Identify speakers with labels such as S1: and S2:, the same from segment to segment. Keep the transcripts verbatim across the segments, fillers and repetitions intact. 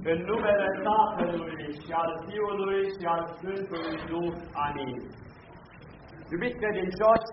S1: În numele Tatălui și al Fiului și al Sfântului Duh. Amin. Iubiți credincioși,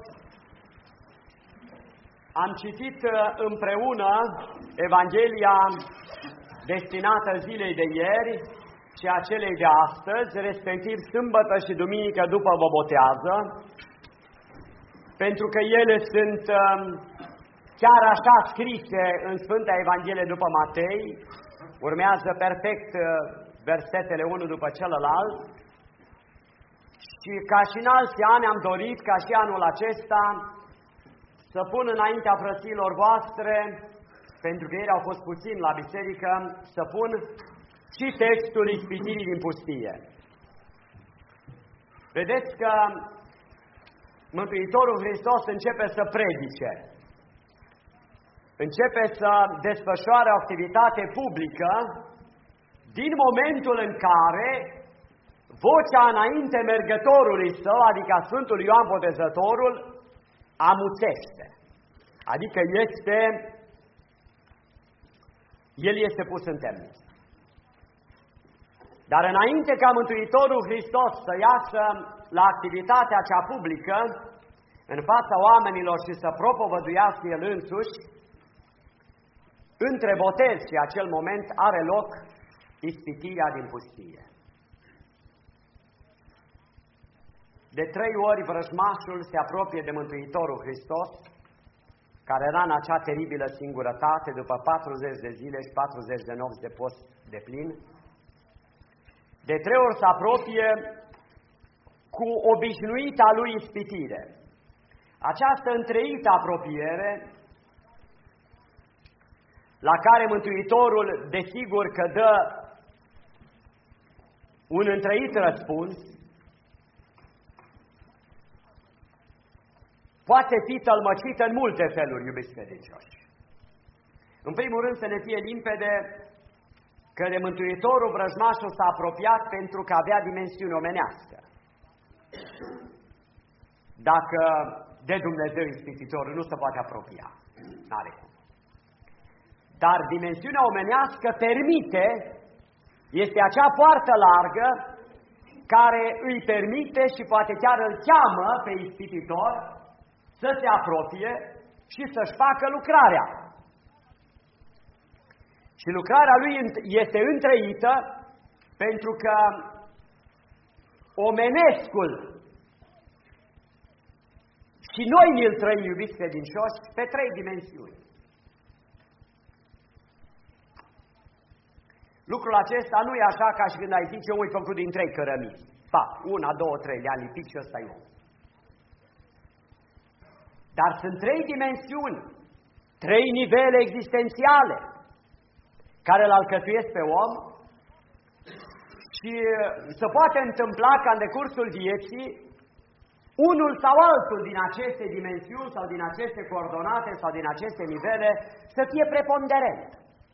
S1: am citit împreună Evanghelia destinată zilei de ieri și a celei de astăzi, respectiv sâmbătă și duminică după bobotează, pentru că ele sunt chiar așa scrise în Sfânta Evanghelie după Matei, urmează perfect versetele unul după celălalt, și ca și în alți ani am dorit, ca și anul acesta, să pun înaintea frăților voastre, pentru că ei au fost puțini la biserică, să pun și textul ispitirii din pustie. Vedeți că Mântuitorul Hristos începe să predice, începe să desfășoare o activitate publică din momentul în care vocea înainte mergătorului său, adică a Sfântul Ioan Botezătorul, amuțește. Adică este, el este pus în temniță. Dar înainte ca Mântuitorul Hristos să iasă la activitatea cea publică, în fața oamenilor și să propovăduiască el însuși, între botez și acel moment are loc ispitirea din pustie. De trei ori vrăjmașul se apropie de Mântuitorul Hristos, care era în acea teribilă singurătate după patruzeci de zile și patruzeci de nopți de post de plin. De trei ori se apropie cu obișnuita lui ispitire. Această întreită apropiere, la care Mântuitorul, desigur că dă un întreit răspuns, poate fi tălmăcită în multe feluri, iubiți credincioși. În primul rând să ne fie limpede că de Mântuitorul vrăjmașul s-a apropiat pentru că avea dimensiune omenească. Dacă de Dumnezeu ispititorul nu se poate apropia, n-are cum. Dar dimensiunea omenească permite, este acea poartă largă care îi permite și poate chiar îl cheamă pe ispititor să se apropie și să-și facă lucrarea. Și lucrarea lui este întreită pentru că omenescul și noi ne-l trăim, iubiți credincioși, pe trei dimensiuni. Lucrul acesta nu e așa ca și când ai zice, omul e făcut din trei cărămizi. Pa, una, două, trei, le-a lipit și ăsta e om. Dar sunt trei dimensiuni, trei nivele existențiale care îl alcătuiesc pe om și se poate întâmpla ca în decursul vieții unul sau altul din aceste dimensiuni sau din aceste coordonate sau din aceste nivele să fie preponderent.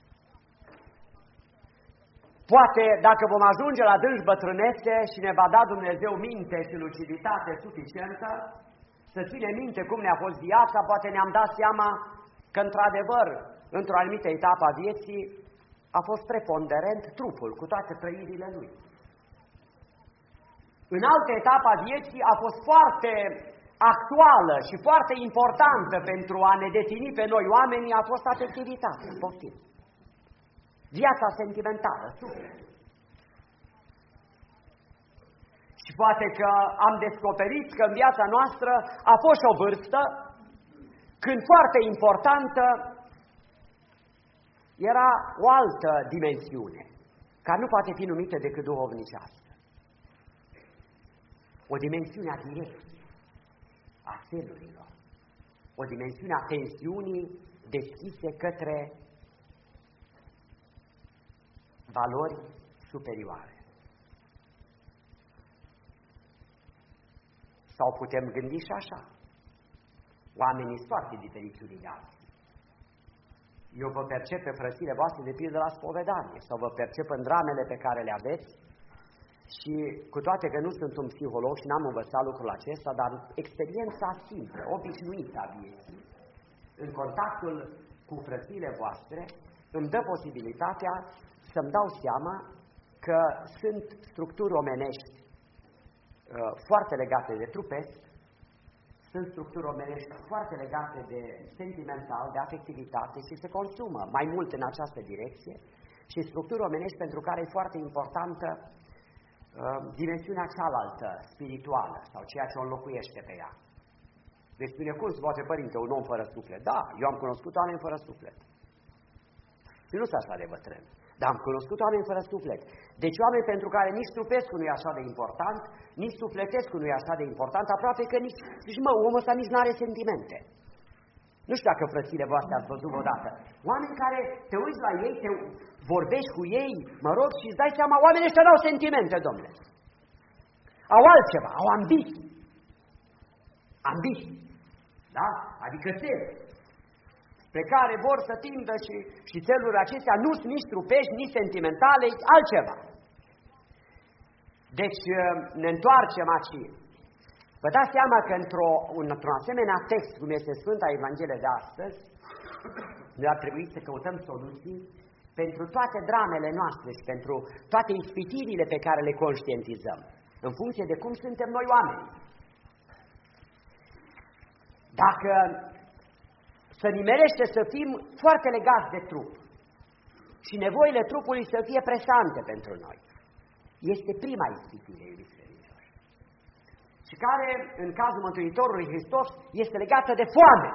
S1: Poate, dacă vom ajunge la dânși bătrânețe și ne va da Dumnezeu minte și luciditate suficientă, să ținem minte cum ne-a fost viața, poate ne-am dat seama că, într-adevăr, într-o anumită etapă a vieții, a fost preponderent trupul cu toate trăirile lui. În altă etapă a vieții a fost foarte actuală și foarte importantă pentru a ne defini pe noi oamenii, a fost afectivitatea, poftim. Viața sentimentală, suflet. Și poate că am descoperit că în viața noastră a fost și o vârstă când foarte importantă era o altă dimensiune, care nu poate fi numită decât duhovnicească. O dimensiune a direcției, a felurilor, o dimensiune a tensiunii deschise către valori superioare. Sau putem gândi și așa. Oamenii sunt foarte diferiți unii de alții. Eu vă percep pe frățile voastre de pildă la spovedanie, sau vă percep în dramele pe care le aveți și cu toate că nu sunt un psiholog și n-am învățat lucrul acesta, dar experiența simplă, obișnuită a vieții, în contactul cu frățile voastre, îmi dă posibilitatea să-mi dau seama că sunt structuri omenești uh, foarte legate de trupesc, sunt structuri omenești foarte legate de sentimental, de afectivitate și se consumă mai mult în această direcție și structuri omenești pentru care e foarte importantă uh, dimensiunea cealaltă, spirituală, sau ceea ce o înlocuiește pe ea. Deci spune, cum se poate, părinte, un om fără suflet? Da, eu am cunoscut oameni fără suflet. Eu nu sunt așa de bătrân, dar am cunoscut oameni fără suflet. Deci oameni pentru care nici trupescul nu e așa de important, nici sufletescul nu e așa de important, aproape că nici, zici, mă, omul ăsta nici nu are sentimente. Nu știu dacă frățile voastre ați văzut odată. Oameni care te uiți la ei, te vorbești cu ei, mă rog, și îți dai seama, oamenii ăștia n-au sentimente, domnule. Au altceva, au ambiții. Ambiții. Da? Adică țeluri pe care vor să tindă și, și țelurile acestea nu sunt nici trupești, nici sentimentale, altceva. Deci ne întoarcem aici. Vă dați seama că într-o, într-un asemenea text, cum este Sfânta Evanghelie de astăzi, noi ar trebui să căutăm soluții pentru toate dramele noastre și pentru toate ispitirile pe care le conștientizăm, în funcție de cum suntem noi oameni. Dacă să nimerește să fim foarte legați de trup și nevoile trupului să fie presante pentru noi, este prima ispitire, iubiți credincioși, și care, în cazul Mântuitorului Hristos, este legată de foame.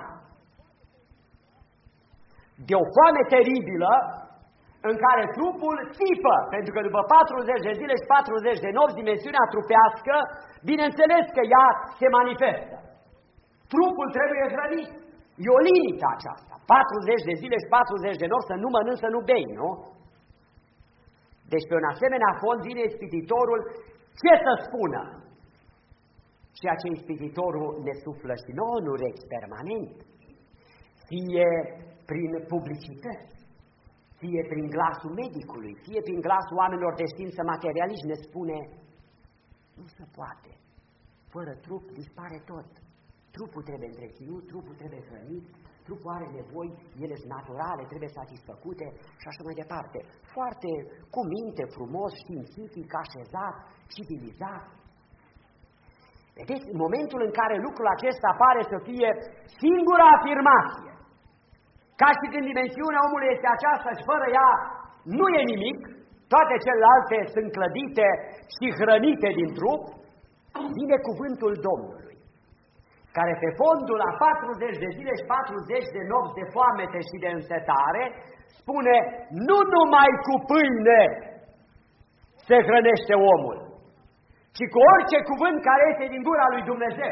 S1: De o foame teribilă în care trupul țipă, pentru că după patruzeci de zile și patruzeci de nopți, dimensiunea trupească, bineînțeles că ea se manifestă. Trupul trebuie hrănit. E o limită aceasta. patruzeci de zile și patruzeci de nopți să nu mănânci, să nu bei, nu? Deci pe un asemenea fond vine ispititorul, ce să spună? Ceea ce ispititorul ne suflă și nouă în urechi permanent, fie prin publicități, fie prin glasul medicului, fie prin glasul oamenilor de știință materialiști, ne spune, nu se poate, fără trup dispare tot. Trupul trebuie întreținut, trupul trebuie hrănit, trupul are nevoi, ele sunt naturale, trebuie satisfăcute și așa mai departe. Foarte cu minte, frumos, științific, așezat, civilizat. Vedeți, în momentul în care lucrul acesta pare să fie singura afirmație, ca și când dimensiunea omului este aceasta și fără ea nu e nimic, toate celelalte sunt clădite și hrănite din trup, vine cuvântul Domnului, care pe fondul a patruzeci de zile și patruzeci de nopți de foamete și de însetare, spune, nu numai cu pâine se hrănește omul, ci cu orice cuvânt care este din gura lui Dumnezeu.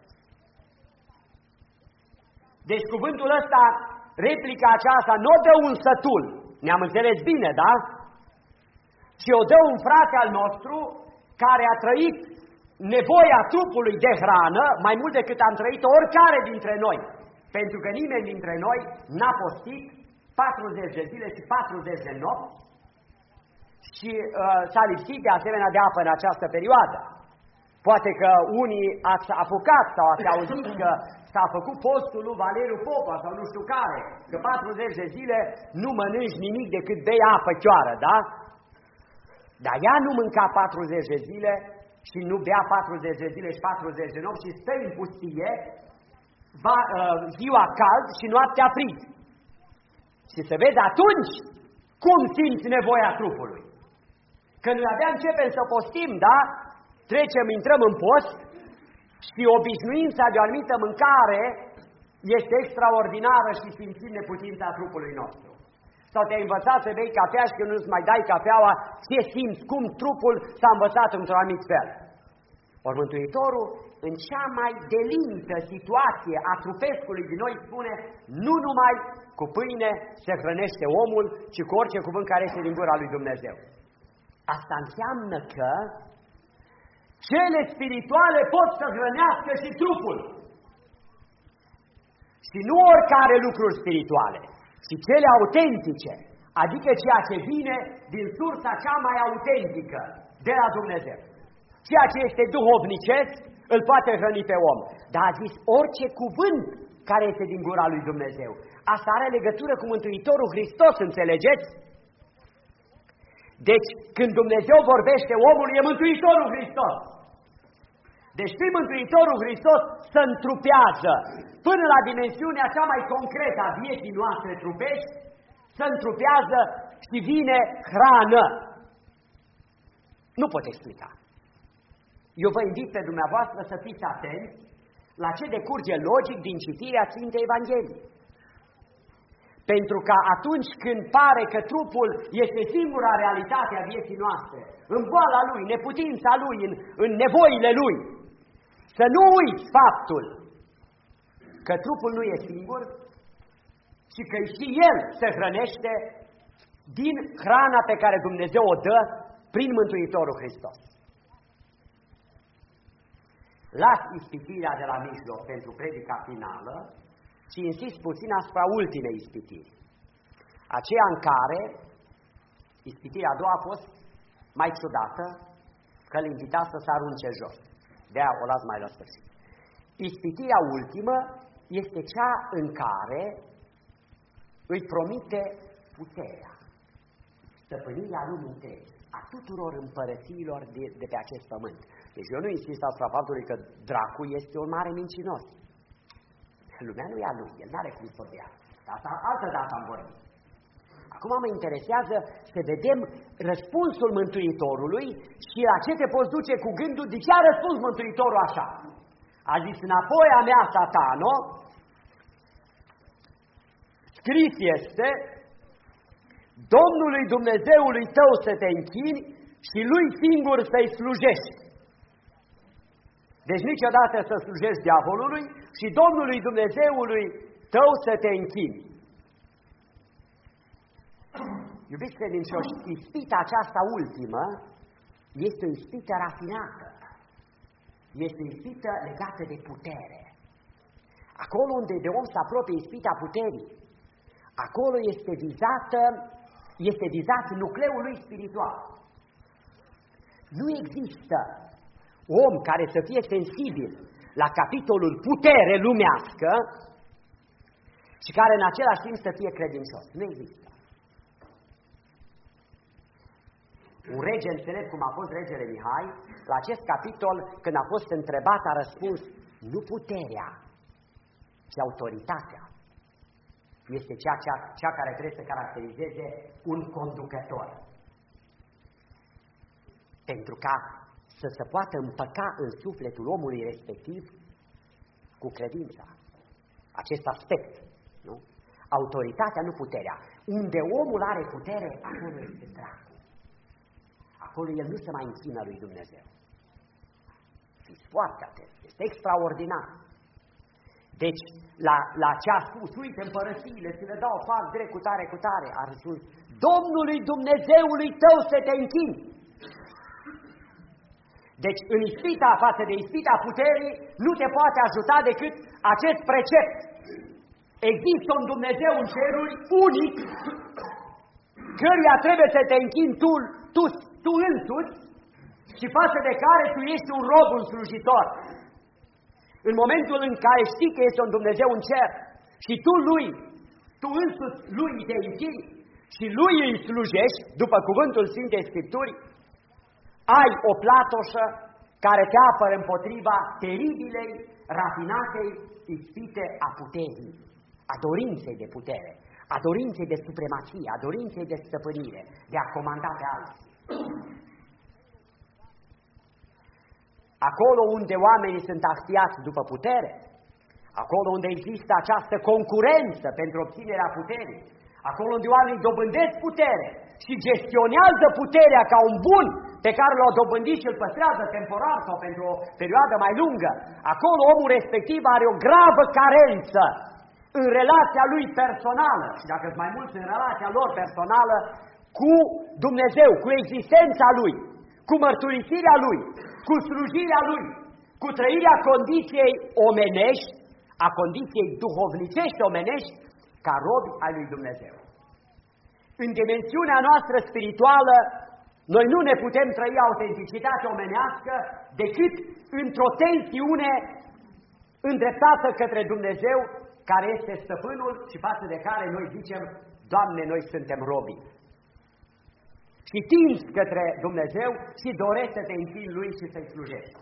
S1: Deci cuvântul ăsta, replica aceasta, nu o dă un sătul, ne-am înțeles bine, da? Ci o dă un frate al nostru care a trăit nevoia trupului de hrană, mai mult decât am trăit oricare dintre noi, pentru că nimeni dintre noi n-a postit patruzeci de zile și patruzeci de nopți și uh, s-a lipsit de asemenea de apă în această perioadă. Poate că unii ați apucat sau ați auzit că s-a făcut postul lui Valeriu Popa sau nu știu care, că patruzeci de zile nu mănânci nimic decât bei apă chioară, da? Dar ea nu mânca patruzeci de zile și nu bea patruzeci de zile și patruzeci de nopți și stă în pustie, va, uh, ziua cald și noaptea frig. Și se vede atunci cum simți nevoia trupului. Când noi abia începem să postim, da? Trecem, intrăm în post și obișnuința de o anumită mâncare este extraordinară și simțim neputința trupului nostru. Sau te-ai învățat să bei cafea și când nu-ți mai dai cafeaua, ce simți, cum trupul s-a învățat într-un anumit fel. Ori Mântuitorul, în cea mai de limită situație a trupescului din noi, spune, nu numai cu pâine se hrănește omul, ci cu orice cuvânt care este din gura lui Dumnezeu. Asta înseamnă că cele spirituale pot să hrănească și trupul. Și nu oricare lucruri spirituale, ci cele autentice, adică ceea ce vine din sursa cea mai autentică de la Dumnezeu. Ceea ce este duhovnicesc îl poate hrăni pe om. Dar a zis orice cuvânt care este din gura lui Dumnezeu. Asta are legătură cu Mântuitorul Hristos, înțelegeți? Deci, când Dumnezeu vorbește omului, e Mântuitorul Hristos. Deci, prin Mântuitorul Hristos se întrupează până la dimensiunea cea mai concretă a vieții noastre trupești, se întrupează și vine hrană. Nu pot explica. Eu vă invit pe dumneavoastră să fiți atenți la ce decurge logic din citirea Sfintei Evangheliei. Pentru că atunci când pare că trupul este singura realitate a vieții noastre, în boala lui, neputința lui, în, în nevoile lui, să nu uiți faptul că trupul nu e singur, ci că și el se hrănește din hrana pe care Dumnezeu o dă prin Mântuitorul Hristos. Las ispitirea de la mijloc pentru predica finală și insist puțin asupra ultimei ispitiri. Aceea în care ispitirea a doua a fost mai ciudată, că îl invita să se arunce jos. De-aia o las mai la sfârșit. Ispitirea ultimă este cea în care îi promite puterea, stăpânirea lumii întregi, a tuturor împărățiilor de, de pe acest pământ. Deci eu nu insist asupra faptului că dracu este un mare mincinos. Lumea nu e a lui, el nu are cum să o dea. Asta altă dată am vorbit. Acum mă interesează să vedem răspunsul Mântuitorului și la ce te poți duce cu gândul de ce a răspuns Mântuitorul așa. A zis, înapoi a mea, Satano, scris este, Domnului Dumnezeului tău să te închini și lui singur să-i slujești. Deci niciodată să slujești diavolului și Domnului Dumnezeului tău să te închini. Iubiți credincioși, ispita aceasta ultimă este o ispită rafinată. Este o ispită legată de putere. Acolo unde de om se apropie ispita puterii, acolo este vizată, este vizat nucleul lui spiritual. Nu există om care să fie sensibil la capitolul putere lumească și care în același timp să fie credincios. Nu există. Un rege înțelept, cum a fost regele Mihai, la acest capitol, când a fost întrebat, a răspuns, nu puterea, ci autoritatea este cea, cea, cea care trebuie să caracterizeze un conducător. Pentru ca să se poată împăca în sufletul omului respectiv cu credința. Acest aspect, nu? Autoritatea, nu puterea. Unde omul are putere, acolo este dracul. Acolo el nu se mai închină lui Dumnezeu. Fiți foarte atenți, este extraordinar. Deci, la, la ce a spus, uite, împărățiile, ți le dau, fac drept cu tare, cu tare, a răspuns, Domnului Dumnezeului tău să te închini. Deci, în ispita față de ispita puterii, nu te poate ajuta decât acest precept. Există un Dumnezeu în ceruri unic, căruia trebuie să te închini tu, tu, tu însuți și față de care tu ești un rob, un slujitor. În momentul în care știi că este un Dumnezeu în cer și tu lui, tu însuți lui te închini și lui îi slujești, după cuvântul Sfintei Scripturi, ai o platoșă care te apără împotriva teribilei, rafinatei ispite a puterii, a dorinței de putere, a dorinței de supremație, a dorinței de stăpânire, de a comanda pe alții. Acolo unde oamenii sunt ahtiați după putere, acolo unde există această concurență pentru obținerea puterii, acolo unde oamenii dobândesc putere și gestionează puterea ca un bun pe care l-au dobândit și îl păstrează temporar sau pentru o perioadă mai lungă, acolo omul respectiv are o gravă carență în relația lui personală și dacă sunt mai mulți în relația lor personală cu Dumnezeu, cu existența lui, cu mărturisirea lui, cu slujirea lui, cu trăirea condiției omenești, a condiției duhovnicești omenești, ca robi ai lui Dumnezeu. În dimensiunea noastră spirituală, noi nu ne putem trăi autenticitatea omenească decât într-o tensiune îndreptată către Dumnezeu, care este stăpânul și față de care noi zicem, Doamne, noi suntem robi. și tinzi către Dumnezeu și dorești să te închini Lui și să-i slujești.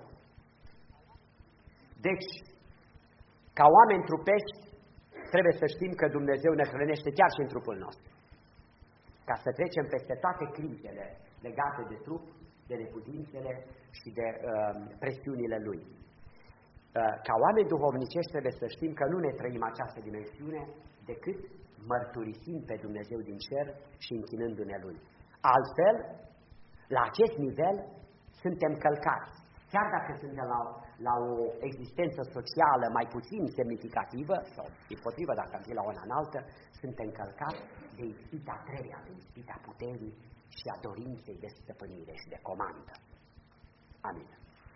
S1: Deci, ca oameni trupești, trebuie să știm că Dumnezeu ne hrănește chiar și în trupul nostru. Ca să trecem peste toate crizele legate de trup, de neputințele și de uh, presiunile Lui. Uh, ca oameni duhovnicești trebuie să știm că nu ne trăim această dimensiune decât mărturisind pe Dumnezeu din cer și închinându-ne Lui. Altfel, la acest nivel, suntem călcați. Chiar dacă suntem la, la o existență socială mai puțin semnificativă, sau împotrivă dacă am fi la una înaltă, suntem călcați de ispita treia, de ispita puterii și a dorinței de stăpânire și de comandă. Amin.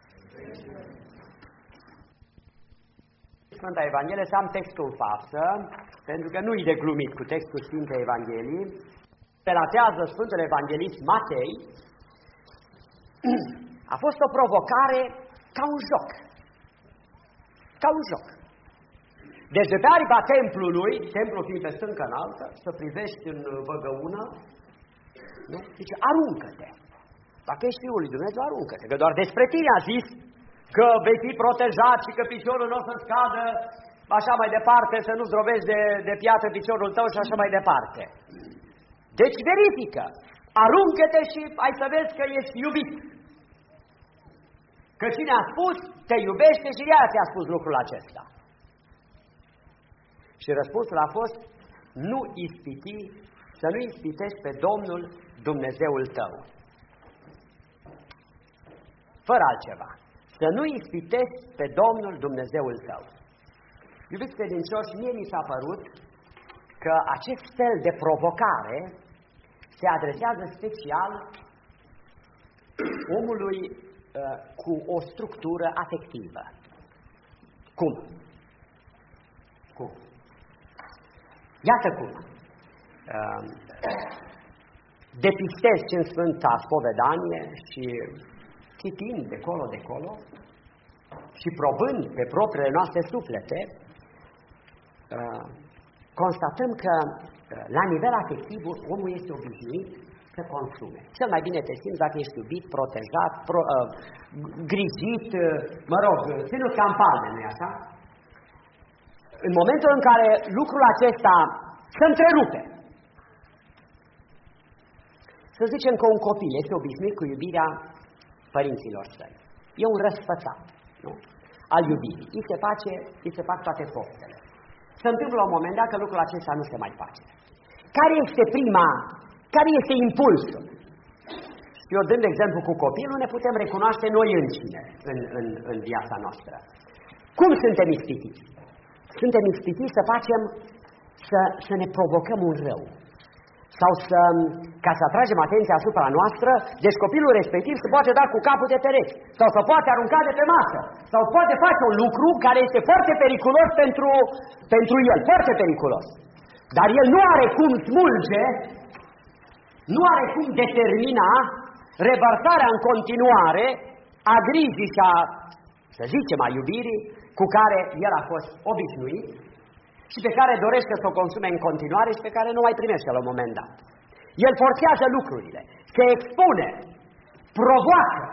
S1: Sfânta Evanghelie, să am textul în față, pentru că nu-i de glumit cu textul Sfintei Evangheliei. Relatează Sfântul Evanghelist Matei. A fost o provocare ca un joc. Ca un joc. Deci de pe aripa templului, templul fiind pe stâncă înaltă, să privești în văgăună, nu? Zice, aruncă-te. Dacă ești Fiul lui Dumnezeu, aruncă-te. Că doar despre tine a zis că vei fi protejat și că piciorul nu o să scadă, așa mai departe, să nu zdrobești de, de piatră piciorul tău și așa mai departe. Deci verifică. Aruncă-te și ai să vezi că ești iubit. Că cine a spus, te iubește și ea ți-a spus lucrul acesta. Și răspunsul a fost, nu ispiti, să nu ispitești pe Domnul Dumnezeul tău. Fără altceva. Să nu ispitești pe Domnul Dumnezeul tău. Iubiți credincioși, mie mi s-a părut că acest fel de provocare se adresează special omului uh, cu o structură afectivă. Cum? Cum? Iată cum. Uh, depistez ce în Sfânta Spovedanie și citind de colo de colo și probând pe propriile noastre suflete, uh, constatăm că la nivel afectiv omul este obișnuit să consume. Cel mai bine te simți dacă ești iubit, protejat, pro, uh, grijit, uh, mă rog, ținut ca în palme, nu-i așa? În momentul în care lucrul acesta se întrerupe, să zicem că un copil este obișnuit cu iubirea părinților săi. E un răsfățat, nu? Al iubirii. Îi se face, îi se fac toate poftele. Se întâmplă la un moment dat că lucrul acesta nu se mai face. Care este prima, care este impulsul? Eu dând exemplu cu copilul, ne putem recunoaște noi înșine în, în, în viața noastră. Cum suntem ispitiți? Suntem ispitiți să facem, să, să ne provocăm un rău. Sau să, ca să atragem atenția asupra noastră, deci copilul respectiv se poate da cu capul de pereți, sau se poate arunca de pe masă, sau poate face un lucru care este foarte periculos pentru, pentru el, foarte periculos. Dar el nu are cum smulge, nu are cum determina revărsarea în continuare a grijii și a, să zicem, a iubirii cu care el a fost obișnuit și pe care dorește să o consume în continuare și pe care nu mai primește la un moment dat. El forțează lucrurile, se expune, provoacă,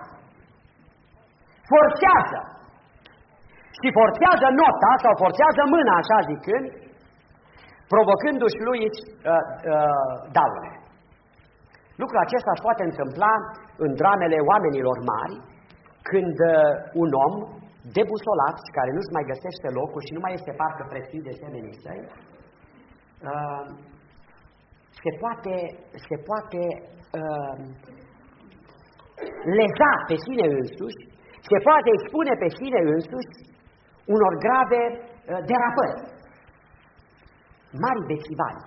S1: forțează și forțează nota sau forțează mâna, așa zicând, provocându-și lui uh, uh, daune. Lucrul acesta își poate întâmpla în dramele oamenilor mari, când uh, un om debusolat, care nu-și mai găsește locul și nu mai este parcă prețuit de semenii săi, uh, se poate, se poate uh, leza pe sine însuși, se poate expune pe sine însuși unor grave uh, derapări. Mari bețivani,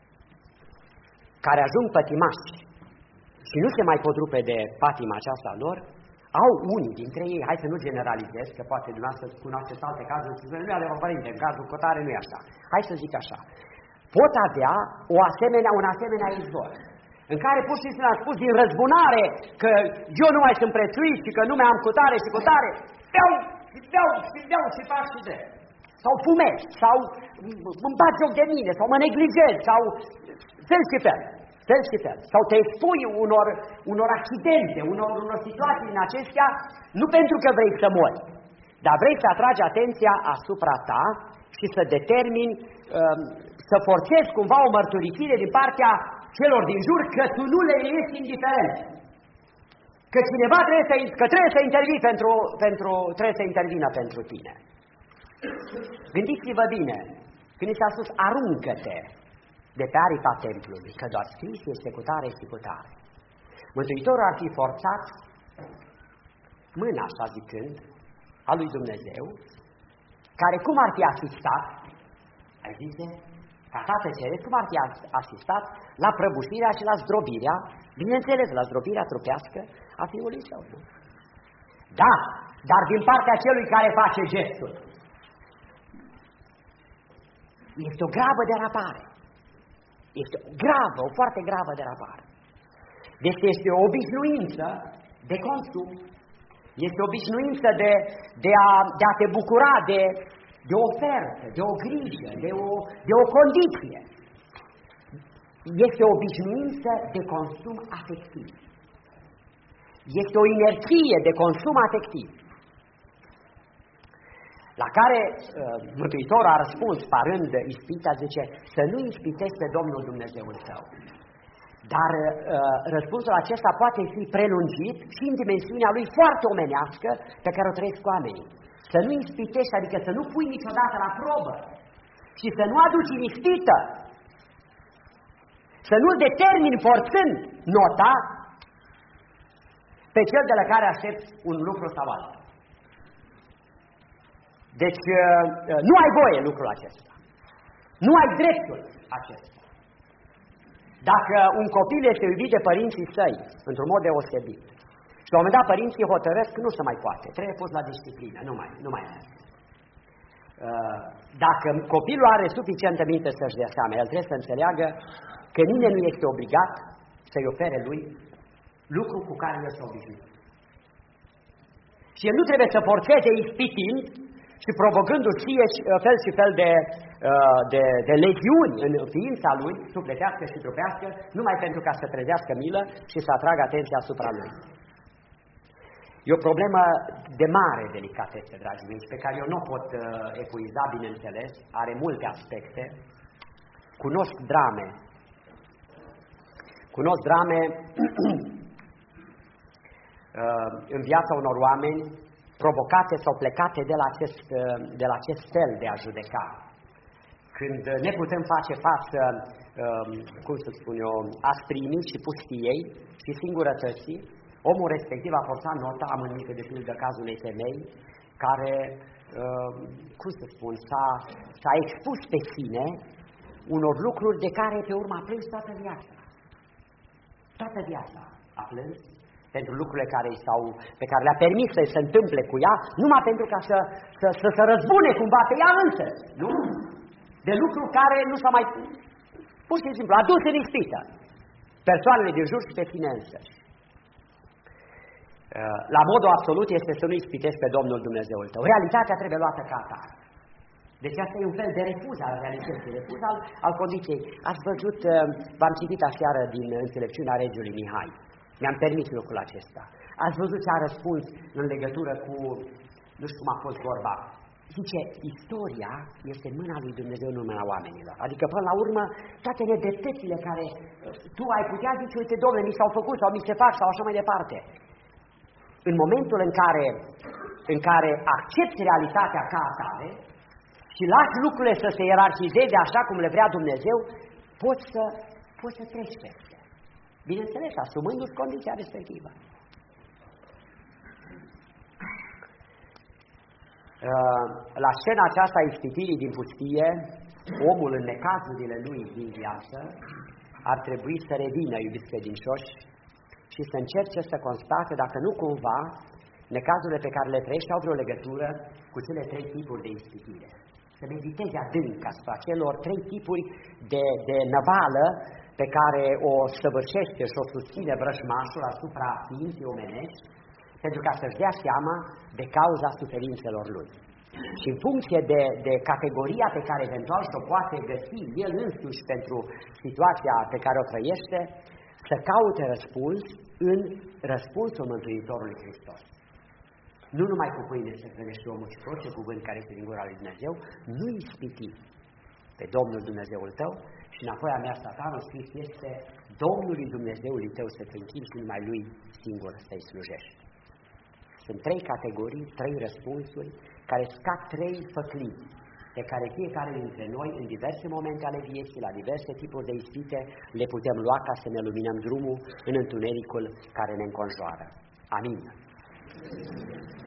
S1: care ajung pătimași și nu se mai pot rupe de patima aceasta lor, au unii dintre ei, hai să nu generalizez, că poate dumneavoastră cunoașteți alte cazuri, și nu e adevărat, părinte, în cazul Cotare nu e așa. Hai să zic așa, pot avea o asemenea, un asemenea izvor, în care pur și simplu a spus din răzbunare că eu nu mai sunt prețuit și că nu mai am cutare și cutare, beau și beau și beau și fac și de. Sau fumez, sau îmi bat joc de mine, sau mă neglijez, sau fel și fel. fel și fel. Sau te expui unor, unor accidente, unor, unor situații în acestea, nu pentru că vrei să mori, dar vrei să atragi atenția asupra ta și să determini, să forțezi cumva o mărturisire din partea celor din jur că tu nu le ești indiferent. Că cineva trebuie să, că trebuie să intervii pentru, pentru, trebuie să intervină pentru tine. Gândiți-vă bine, când i s-a spus aruncă-te de pe aripa templului, că doar scris este cu tare și cu tare. Mântuitorul ar fi forțat mâna, așa zicând, a lui Dumnezeu, care cum ar fi asistat, ai zice, ca Tată Ceresc, cum ar fi asistat la prăbușirea și la zdrobirea, bineînțeles, la zdrobirea trupească a Fiului Său. Da, dar din partea celui care face gestul. Este o gravă derapare. Este o gravă, o foarte gravă derapare. Deci este o obișnuință de consum. Este o obișnuință de, de, a, de a te bucura de, de o ofertă, de o grijă, de o, de o condiție. Este o obișnuință de consum afectiv. Este o inerție de consum afectiv. La care uh, Mântuitorul a răspuns, parând ispita, zice, să nu ispitești pe Domnul Dumnezeul tău. Dar uh, răspunsul acesta poate fi prelungit și în dimensiunea lui foarte omenească pe care o trăiesc oamenii. Să nu ispitești, adică să nu pui niciodată la probă și să nu aduci în ispită, să nu determini forțând nota pe cel de la care aștepți un lucru sau altul. Deci nu ai voie lucrul acesta. Nu ai dreptul acesta. Dacă un copil este iubit de părinții săi, într-un mod deosebit, și la un moment dat părinții hotărăsc că nu se mai poate, trebuie pus la disciplină, nu mai, nu mai merge. Dacă copilul are suficientă minte să-și dea seama, el trebuie să înțeleagă că nimeni nu este obligat să-i ofere lui lucru cu care el s-a obișnuit. Și el nu trebuie să forțeze ispitind și provocându-și fel și fel de, de, de legiuni în ființa lui, sufletească și trupească, numai pentru ca să trezească milă și să atragă atenția asupra lui. E o problemă de mare delicatețe, dragii mei, pe care eu nu o pot epuiza, bineînțeles, are multe aspecte. Cunosc drame. Cunosc drame în viața unor oameni provocate sau plecate de la, acest, de la acest fel de a judeca. Când ne putem face față, cum să spun eu, asprimii și pustiei și singurătății, omul respectiv a forțat nota, am în minte de pildă cazul unei femei care, cum să spun, s-a expus pe sine unor lucruri de care pe urmă a plâns toată viața. Toată viața a plâns pentru lucrurile care sau pe care le-a permis să se întâmple cu ea, numai pentru ca să, să, să se răzbune cumva pe ea însă, nu? De lucruri care nu s-a mai, pur și simplu, adus în ispită persoanele din jur și pe sine însăși. La modul absolut este să nu ispitești pe Domnul Dumnezeul tău. Realitatea trebuie luată ca atare. Deci asta e un fel de refuz al realității, refuz al, al condiției. Ați văzut, v-am citit aseară din Înțelepciunea Regiului Mihai. Mi-am permis lucrul acesta. Ați văzut ce a răspuns în legătură cu, nu știu cum a fost vorba, zice, istoria este în mâna lui Dumnezeu, nu în mâna oamenilor. Adică, până la urmă, toate nedreptățile care tu ai putea zice, uite, Domnule, mi s-au făcut sau mi se fac sau așa mai departe. În momentul în care, în care accepti realitatea ca atare și lași lucrurile să se ierarhizeze așa cum le vrea Dumnezeu, poți să, poți să treci peste. Bineînțeles, asumându-ți condiția respectivă. La scena aceasta a ispitirii din pustie, omul în necazurile lui din viață ar trebui să revină, iubiți credincioși, și să încerce să constate dacă nu cumva necazurile pe care le trăiește au vreo legătură cu cele trei tipuri de ispitire. Să mediteze adânc asupra celor trei tipuri de, de năvală pe care o săvârșește și o susține vrăjmașul asupra ființei omenești, pentru ca să-și dea seama de cauza suferințelor lui. Și în funcție de, de categoria pe care eventual și-o poate găsi el însuși pentru situația pe care o trăiește, să caute răspuns în răspunsul Mântuitorului Hristos. Nu numai cu pâine se hrănește omul, ci cu orice cuvânt care este din gura lui Dumnezeu, nu ispiti pe Domnul Dumnezeul tău și înapoi a mea Satanul scris este Domnului Dumnezeului tău să te închini și numai Lui singur să-i slujești. Sunt trei categorii, trei răspunsuri, care scad trei făclii, pe care fiecare dintre noi, în diverse momente ale vieții, la diverse tipuri de ispite, le putem lua ca să ne luminăm drumul în întunericul care ne înconjoară. Amin.